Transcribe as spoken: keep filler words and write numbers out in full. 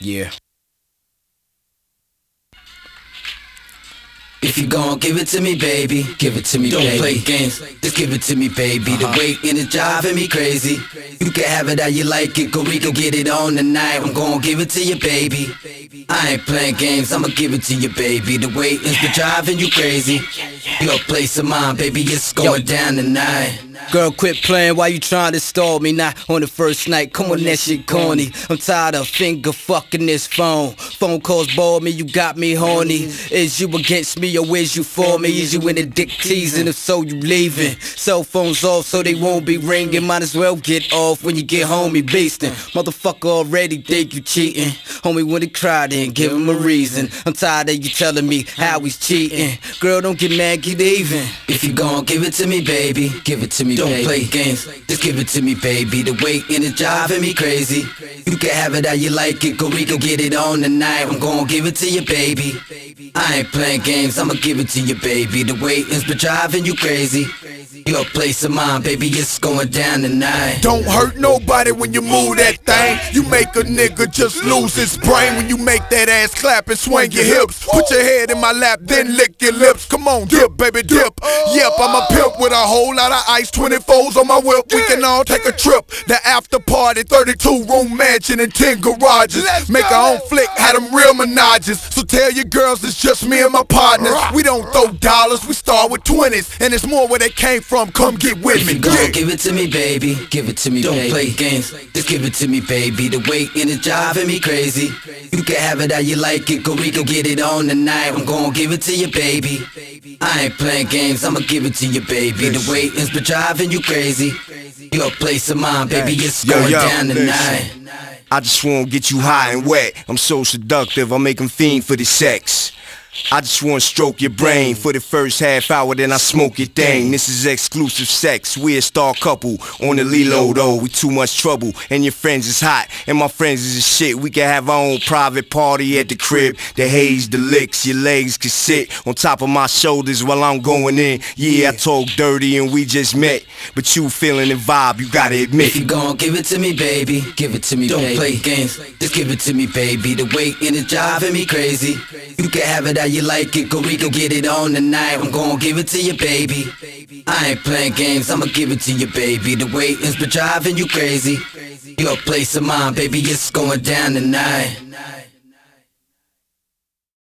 Yeah. If you gon' give it to me, baby, give it to me, don't baby. Play games, just give it to me, baby. Uh-huh. The waiting is driving me crazy. You can have it how you like it, go we can get it on tonight. I'm gon' give it to you, baby. I ain't playing games, I'ma give it to you, baby. The waiting's been driving you crazy. Your place of mine, baby, it's going Yo. down tonight. Girl, quit playing while you trying to stall me. Not on the first night, come on, that shit corny. I'm tired of finger fucking this phone. Phone calls bore me, you got me horny. Is you against me or is you for me? Is you in the dick teasing? If so, you leaving. Cell phones off so they won't be ringing. Might as well get off when you get home, he beastin'. Motherfucker already think you cheating. Homie, when he cried in, give him a reason. I'm tired of you telling me how he's cheating. Girl, don't get mad, get even. If you gon' give it to me, baby, give it to me. Don't baby. play games, just give it to me, baby. The waiting is driving me crazy. You can have it how you like it, go we can get it on tonight. I'm gon' give it to you, baby. I ain't playing games, I'ma give it to you, baby. The waiting's been driving you crazy. Your place of mine, baby, it's going down tonight. Don't hurt nobody when you move that thing. You make a nigga just lose his brain when you make that ass clap and swing your hips. Put your head in my lap, then lick your lips. Come on, dip, baby, dip. Yep, I'm a pimp with a whole lot of ice, twenty-fours on my whip. We can all take a trip. The after party, thirty-two room mansion and ten garages. Make our own flick, had them real menages. So tell your girls it's just me and my partners. We don't throw dollars, we start with twenties. And it's more where they came from. Come get with me. If you gon' give it to me, baby, give it to me, don't baby. play games, just give it to me, baby. The waiting is driving me crazy. You can have it how you like it, go we can get it on tonight. I'm gon' give it to you, baby. I ain't playing games, I'ma give it to you, baby. The waiting's been driving you crazy. Your place of mine, baby, it's yo, going yo, down tonight. I just wanna get you high and wet. I'm so seductive, I make them fiend for the sex. I just wanna stroke your brain for the first half hour, then I smoke your thing. This is exclusive sex, we a star couple on the Lilo though. We too much trouble, and your friends is hot, and my friends is a shit. We can have our own private party at the crib. The haze, the licks, your legs can sit on top of my shoulders while I'm going in. Yeah, I talk dirty and we just met, but you feeling the vibe, you gotta admit. If you gon' give it to me, baby, give it to me, don't baby. play games, just give it to me, baby. The waiting is driving me crazy. You can have it how you like it, go we can get it on tonight. I'm gon' give it to you, baby. I ain't playing games, I'ma give it to you, baby. The waiting's been driving you crazy. Your place of mine, baby, it's going down tonight.